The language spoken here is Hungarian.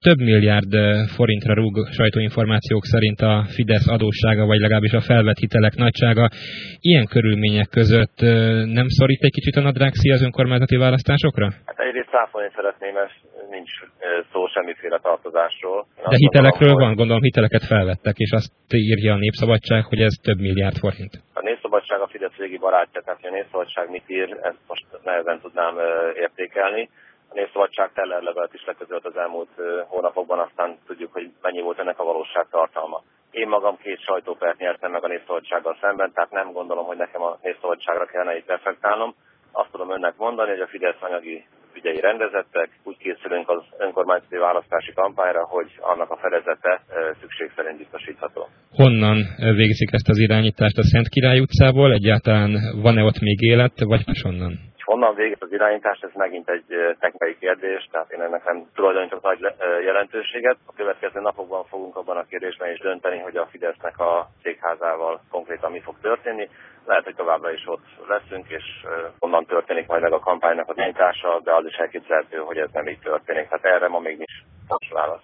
több milliárd forintra rúg sajtóinformációk szerint a Fidesz adóssága, vagy legalábbis a felvett hitelek nagysága. Ilyen körülmények között nem szorít egy kicsit a nadrágszíj az önkormányzati választásokra? Hát egyrészt cáfolni szeretném, mert nincs szó semmiféle tartozásról. De hitelekről van, gondolom hiteleket felvettek, és azt írja a Népszabadság, hogy ez több milliárd forint. A Népszabadság a Fidesz régi barátja, tehát hogy a Népszabadság mit ír, ezt most nehezen tudnám értékelni. A Népszabadság Teller levelet is leközölt az elmúlt hónapokban, aztán tudjuk, hogy mennyi volt ennek a valóság tartalma. Én magam 2 sajtópert nyertem meg a Népszabadsággal szemben, tehát nem gondolom, hogy nekem a Népszabadságra kellene itt reflektálnom. Azt tudom önnek mondani, hogy a Fidesz anyagi ügyei rendezettek, úgy készülünk az önkormányzati választási kampányra, hogy annak a fedezete szükség szerint biztosítható. Honnan végzik ezt az irányítást? A Szent Király utcából? Egyáltalán van-e ott még élet, vagy máshonnan? Honnan végez az irányítás, ez megint egy technikai kérdés, tehát én ennek nem tulajdonítok nagy jelentőséget. A következő napokban fogunk abban a kérdésben is dönteni, hogy a Fidesznek a székházával konkrétan mi fog történni. Lehet, hogy továbbra is ott leszünk, és onnan történik majd meg a kampánynak a irányítása, de az is elképzelhető, hogy ez nem így történik. Hát erre ma még nincs válasz.